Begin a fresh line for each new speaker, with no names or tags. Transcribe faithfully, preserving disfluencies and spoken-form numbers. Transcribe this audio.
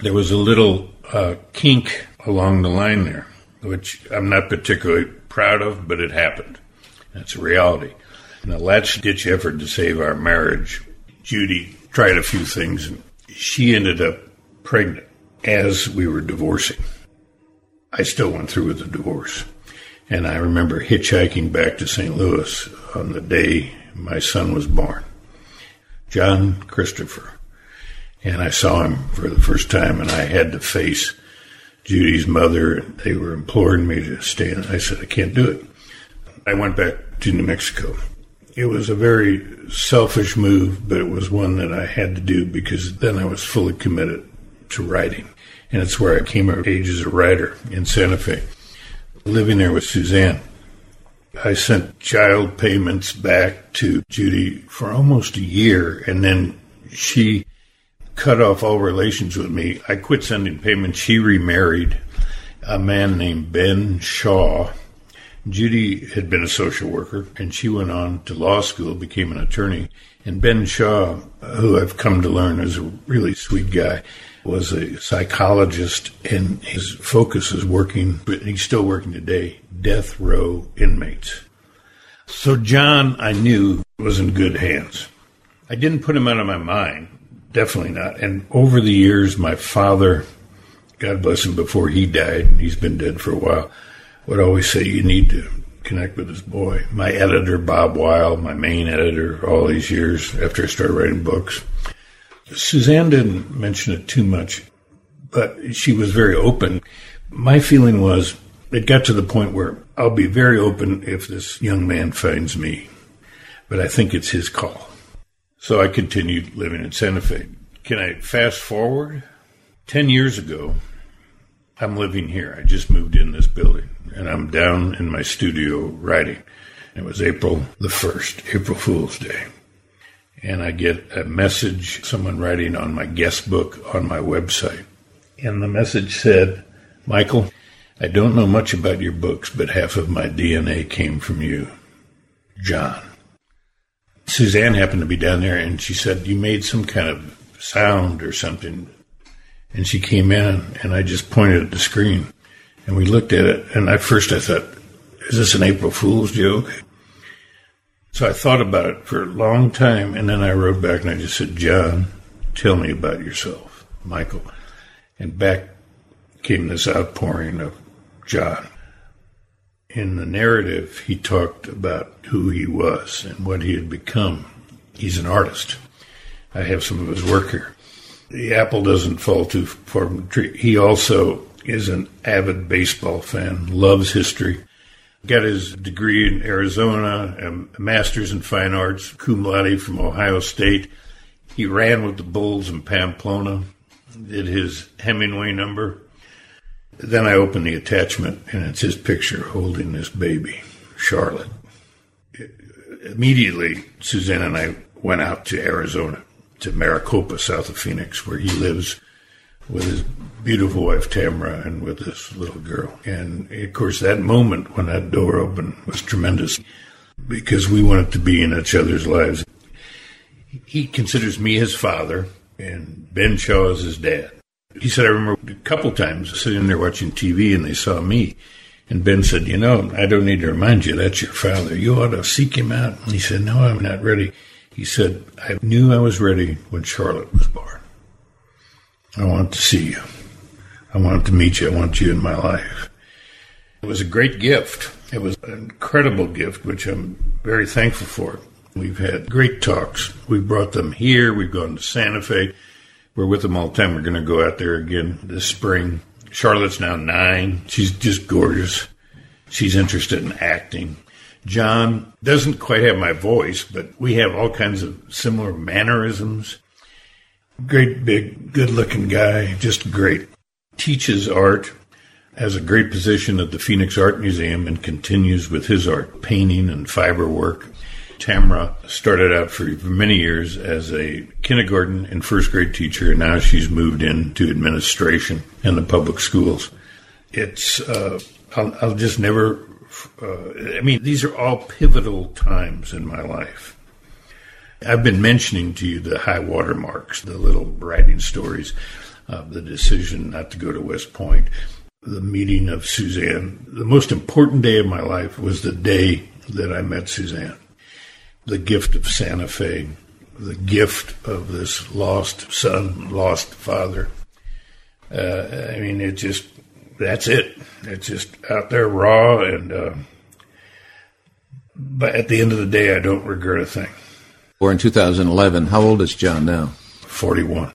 there was a little uh, kink along the line there, which I'm not particularly proud of, but it happened. That's a reality. In a last-ditch effort to save our marriage, Judy tried a few things, and she ended up pregnant as we were divorcing. I still went through with the divorce. And I remember hitchhiking back to Saint Louis on the day my son was born, John Christopher. And I saw him for the first time, and I had to face Judy's mother. They were imploring me to stay, and I said, I can't do it. I went back to New Mexico. It was a very selfish move, but it was one that I had to do because then I was fully committed to writing. And it's where I came of age as a writer in Santa Fe, living there with Suzanne. I sent child payments back to Judy for almost a year, and then she cut off all relations with me. I quit sending payments. She remarried a man named Ben Shaw. Judy had been a social worker, and she went on to law school, became an attorney. And Ben Shaw, who I've come to learn is a really sweet guy, was a psychologist, and his focus is working, and he's still working today, death row inmates. So John, I knew, was in good hands. I didn't put him out of my mind, definitely not. And over the years, my father, God bless him, before he died, he's been dead for a while, would always say, you need to connect with this boy. My editor, Bob Weil, my main editor all these years after I started writing books. Suzanne didn't mention it too much, but she was very open. My feeling was it got to the point where I'll be very open if this young man finds me, but I think it's his call. So I continued living in Santa Fe. Can I fast forward? Ten years ago, I'm living here. I just moved in this building, and I'm down in my studio writing. It was April the first, April Fool's Day. And I get a message, someone writing on my guest book on my website. And the message said, Michael, I don't know much about your books, but half of my D N A came from you, John. Suzanne happened to be down there, and she said, you made some kind of sound or something. And she came in, and I just pointed at the screen, and we looked at it. And at first I thought, is this an April Fool's joke? So I thought about it for a long time, and then I wrote back and I just said, John, tell me about yourself, Michael. And back came this outpouring of John. In the narrative, he talked about who he was and what he had become. He's an artist. I have some of his work here. The apple doesn't fall too far from the tree. He also is an avid baseball fan, loves history. Got his degree in Arizona, a master's in fine arts, cum laude from Ohio State. He ran with the Bulls in Pamplona, did his Hemingway number. Then I opened the attachment, and it's his picture holding this baby, Charlotte. Immediately, Suzanne and I went out to Arizona, to Maricopa, south of Phoenix, where he lives with his beautiful wife, Tamara, and with this little girl. And, of course, that moment when that door opened was tremendous because we wanted to be in each other's lives. He considers me his father, and Ben Shaw is his dad. He said, I remember a couple times sitting there watching T V, and they saw me. And Ben said, you know, I don't need to remind you, that's your father. You ought to seek him out. And he said, no, I'm not ready. He said, I knew I was ready when Charlotte was born. I want to see you. I wanted to meet you. I want you in my life. It was a great gift. It was an incredible gift, which I'm very thankful for. We've had great talks. We've brought them here. We've gone to Santa Fe. We're with them all the time. We're going to go out there again this spring. Charlotte's now nine. She's just gorgeous. She's interested in acting. John doesn't quite have my voice, but we have all kinds of similar mannerisms. Great, big, good-looking guy, just great. Teaches art, has a great position at the Phoenix Art Museum, and continues with his art, painting and fiber work. Tamara started out for many years as a kindergarten and first grade teacher, and now she's moved into administration in the public schools. It's, uh, I'll, I'll just never, uh, I mean, these are all pivotal times in my life. I've been mentioning to you the high water marks, the little writing stories. uh, the decision not to go to West Point, the meeting of Suzanne. The most important day of my life was the day that I met Suzanne. The gift of Santa Fe, the gift of this lost son, lost father. Uh, I mean, it just, that's it. It's just out there raw, and uh, but at the end of the day, I don't regret a thing.
Or in two thousand eleven, how old is John now?
forty-one.